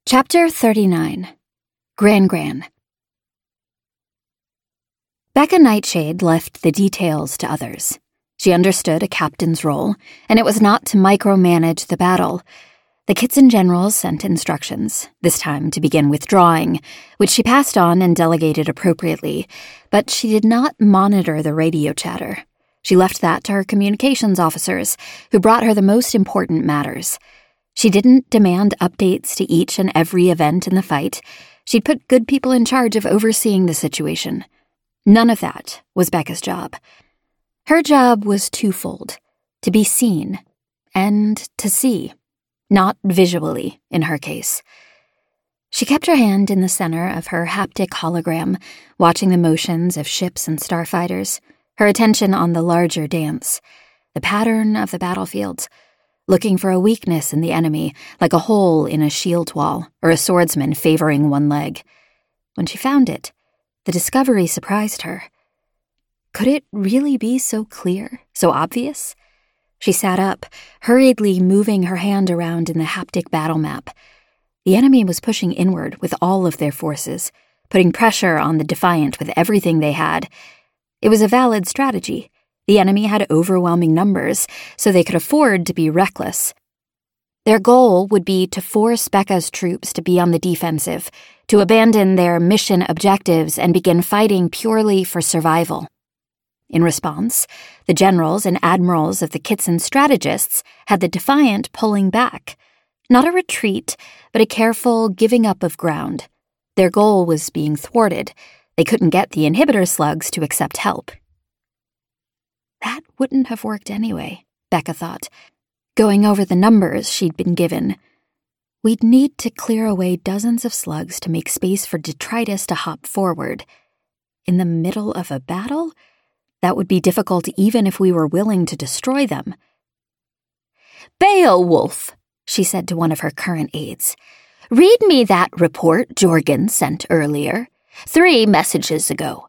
Chapter 39. Gran. Becca Nightshade left the details to others. She understood a captain's role, and it was not to micromanage the battle. The Kitson generals sent instructions, this time to begin withdrawing, which she passed on and delegated appropriately, but she did not monitor the radio chatter. She left that to her communications officers, who brought her the most important matters. She didn't demand updates to each and every event in the fight. She'd put good people in charge of overseeing the situation. None of that was Becca's job. Her job was twofold: to be seen and to see, not visually in her case. She kept her hand in the center of her haptic hologram, watching the motions of ships and starfighters, her attention on the larger dance, the pattern of the battlefield, looking for a weakness in the enemy, like a hole in a shield wall or a swordsman favoring one leg. When she found it, the discovery surprised her. Could it really be so clear, so obvious? She sat up, hurriedly moving her hand around in the haptic battle map. The enemy was pushing inward with all of their forces, putting pressure on the Defiant with everything they had. It was a valid strategy. The enemy had overwhelming numbers, so they could afford to be reckless. Their goal would be to force Becca's troops to be on the defensive, to abandon their mission objectives and begin fighting purely for survival. In response, the generals and admirals of the Kitson strategists had the Defiant pulling back. Not a retreat, but a careful giving up of ground. Their goal was being thwarted. They couldn't get the inhibitor slugs to accept help. That wouldn't have worked anyway, Becca thought, going over the numbers she'd been given. We'd need to clear away dozens of slugs to make space for detritus to hop forward. In the middle of a battle? That would be difficult even if we were willing to destroy them. "Beowulf," she said to one of her current aides, "read me that report Jorgen sent earlier, 3 messages ago."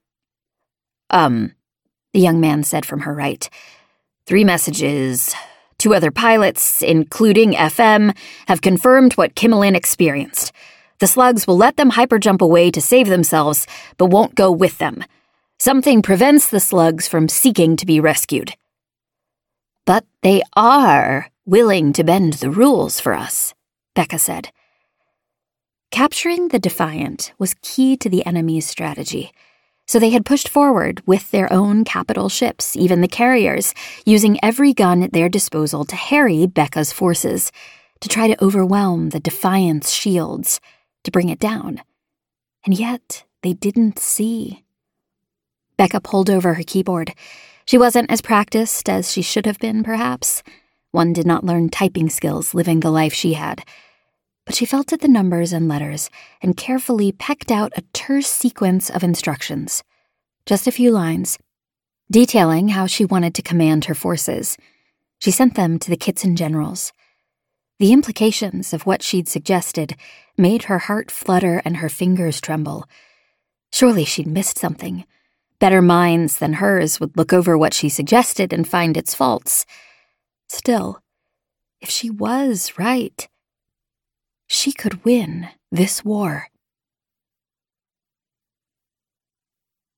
The young man said from her right. 3 messages. 2 other pilots, including FM, have confirmed what Kimmelin experienced. The slugs will let them hyperjump away to save themselves, but won't go with them. Something prevents the slugs from seeking to be rescued. But they are willing to bend the rules for us, Becca said. Capturing the Defiant was key to the enemy's strategy. So they had pushed forward with their own capital ships, even the carriers, using every gun at their disposal to harry Becca's forces, to try to overwhelm the Defiant's shields, to bring it down. And yet they didn't see. Becca pulled over her keyboard. She wasn't as practiced as she should have been, perhaps. One did not learn typing skills living the life she had. But she felt at the numbers and letters and carefully pecked out a terse sequence of instructions. Just a few lines, detailing how she wanted to command her forces. She sent them to the Kitson generals. The implications of what she'd suggested made her heart flutter and her fingers tremble. Surely she'd missed something. Better minds than hers would look over what she suggested and find its faults. Still, if she was right, she could win this war.